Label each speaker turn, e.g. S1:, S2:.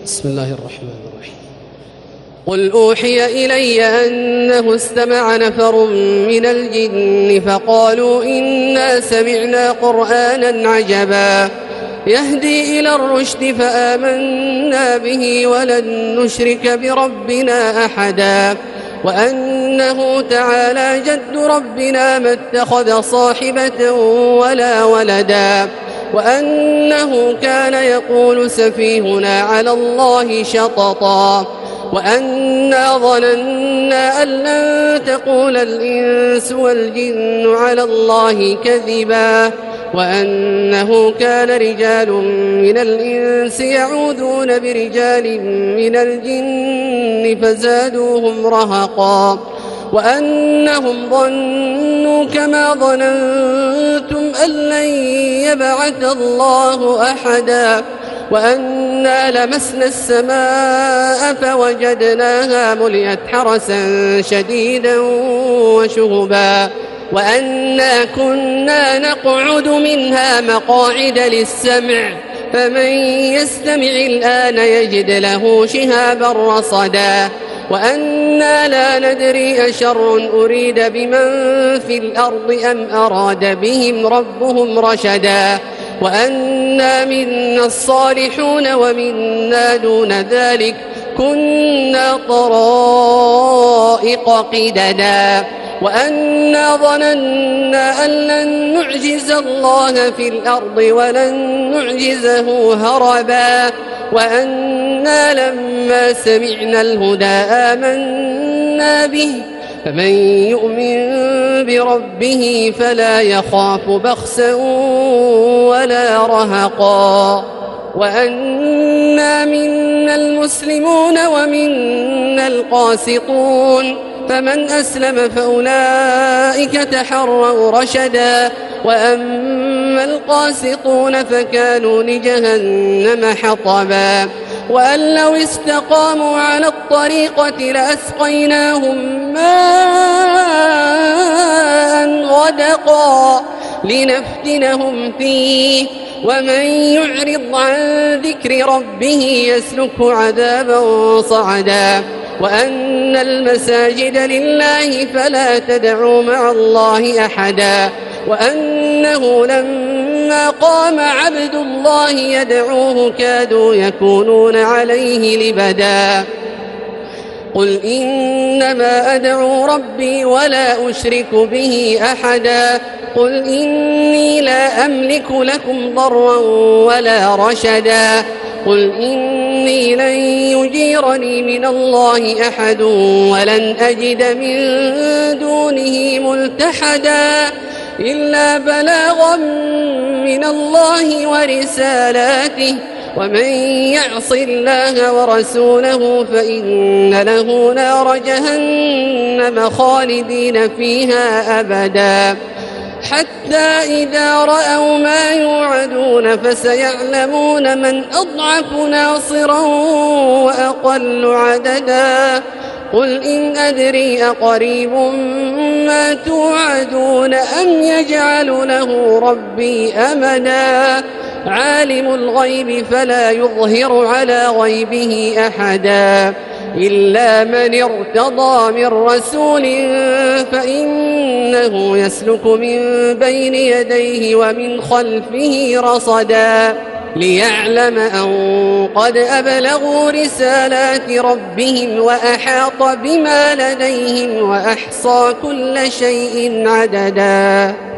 S1: بسم الله الرحمن الرحيم. قل أوحي إلي أنه استمع نفر من الجن فقالوا إنا سمعنا قرآنا عجبا يهدي إلى الرشد فآمنا به ولن نشرك بربنا أحدا وأنه تعالى جد ربنا ما اتخذ صاحبة ولا ولدا وأنه كان يقول سفيهنا على الله شططا وأنا ظننا أن لن تقول الإنس والجن على الله كذبا وأنه كان رجال من الإنس يعوذون برجال من الجن فزادوهم رهقا وأنهم ظنوا كما ظننتم أن لن يبعث الله أحدا وأنا لمسنا السماء فوجدناها ملئت حرسا شديدا وشهبا وأنا كنا نقعد منها مقاعد للسمع فمن يستمع الآن يجد له شهابا رصدا وأنا لا ندري أشر أريد بمن في الأرض أم أراد بهم ربهم رشدا وأنا منا الصالحون ومنا دون ذلك كنا طرائق قددا وأنا ظننا أن لن نعجز الله في الأرض ولن نعجزه هربا وأنا لما سمعنا الهدى آمنا به فمن يؤمن بربه فلا يخاف بخسا ولا رهقا وأنا منا المسلمون ومنا القاسطون فمن أسلم فأولئك تحروا رشدا وأما القاسطون فكانوا لجهنم حطبا وأن لو استقاموا على الطريقة لأسقيناهم ماء غدقا لنفتنهم فيه ومن يعرض عن ذكر ربه يسلكه عذابا صعدا وأن المساجد لله فلا تدعوا مع الله أحدا وأنه لما قام عبد الله يدعوه كادوا يكونون عليه لبدا قل إنما أدعو ربي ولا أشرك به أحدا قل إني لا أملك لكم ضرا ولا رشدا قل إني لن يجيرني من الله أحد ولن أجد من دونه ملتحدا إلا بلاغا من الله ورسالاته ومن يعص الله ورسوله فإن له نار جهنم خالدين فيها أبدا حتى إذا رأوا ما يوعدون فسيعلمون من أضعف ناصرا وأقل عددا قل إن أدري أقريب ما توعدون أم يجعل له ربي أمدا عالم الغيب فلا يظهر على غيبه أحدا إلا من ارتضى من رسول فإنه يسلك من بين يديه ومن خلفه رصدا ليعلم أن قد أبلغوا رسالات ربهم وأحاط بما لديهم وأحصى كل شيء عددا.